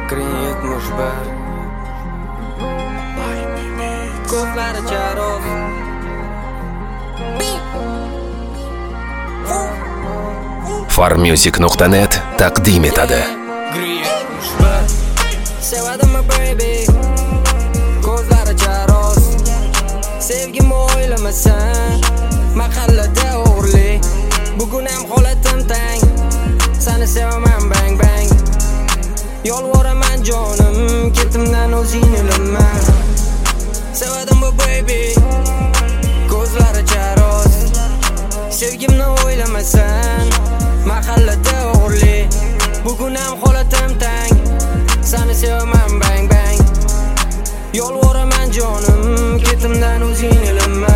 Green mushbar ko'zlari charoz Farmusic.net taqdim etadi. Sevadimmi baby ko'zlari charoz sevgimni o'ylamasan mahallada o'g'irlik bugun ham holatim tang seni sevaman bang bang yolvoraman jonim ketimdan o'zing ilinma sevadimmi baby ko'zlari charoz sevgimni o'ylamasan mahallada o'g'irlik bugun ham holatim tang seni sevaman bang bang yolvoraman jonim ketimdan o'zing ilinma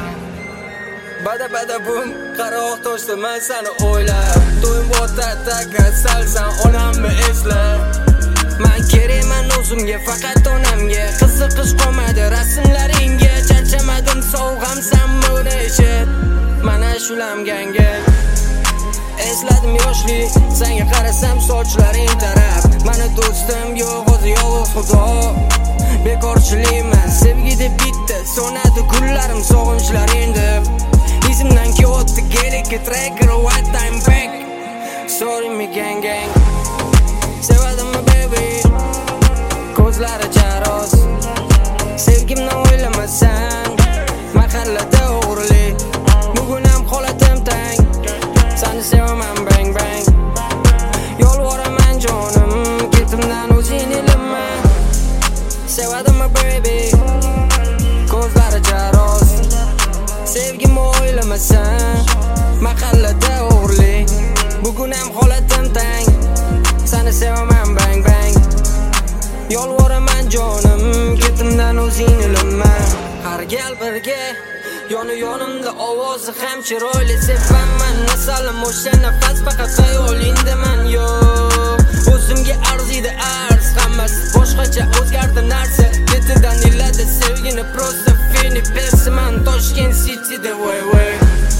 bada bum qaroq to'shtaman seni o'ylab to'yim o'rtada salsan onamni eslab men kerakman o'zimga faqat onamga qiziqish qolmadi rasmlaringga charchamadim sovg'amsanmi uni eshit mana shulamganga esladim yoshlik senga qarasam sochlaring tarab mani do'stim yo'q o'zi yolg'iz xudo bekorchilikman sevgi deb bitta so'nadi kunlarim sog'inchlar deb izimdan kiyotdi gelikka tracker what time back sorry me gang gang sevadimmi baby ko'zlari charoz sevgimni o'ylamasan mahallada o'g'irlik bugun ham holatim tang seni sevaman bang bang yolvoraman jonim ketimdan o'zing ilinma sevadimmi baby ko'zlari charoz sevgimni o'ylamasan mahallada o'g'irlik bugun ham holatim tang seni sevaman bang bang yolvoraman jonim ketimdan o'zing ilinma har gal birga yonimda ovozi ham chiroyli sevaman nasalim o'sha nafas faqat xayolindaman yo'q o'zimga arziydi arz hammasi boshqacha o'zgardi narsa ketidan iladi sevgini просто fini persiman Toshkent cityda way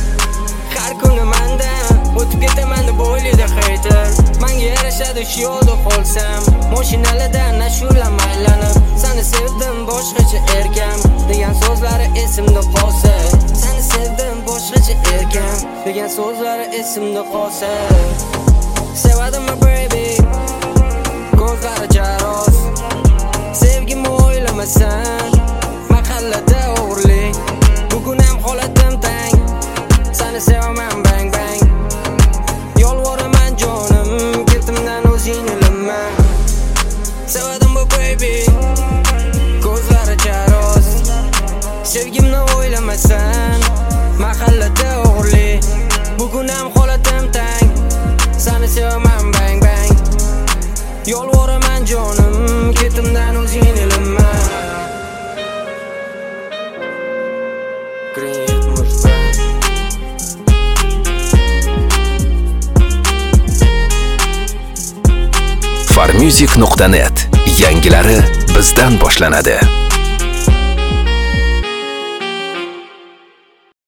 har kuni mendan o'tib ketaman deb o'ylaydi hater menga yarashadi shu yo'lda qolsam mashinalardan ashulam aylanib seni sevdim boshqacha erkam degan so'zlari esimda qolsa seni sevdim boshqacha erkam degan so'zlari esimda qolsa sevadimmi baby ko'zlari charoz sevgimni o'ylamasan mahallada o'g'irlik bugun ham holatim tang seni sevaman bang bang yolvoraman jonim ketimdan o'zing ilinma sevadimmi baby ko'zlari charoz sevgimni o'ylamasan mahallada o'g'irlik bugun ham holatim tang seni sevaman bang bang yolvoraman jonim ketimdan o'zing ilinma Farmusic.net yangilari bizdan boshlanadi.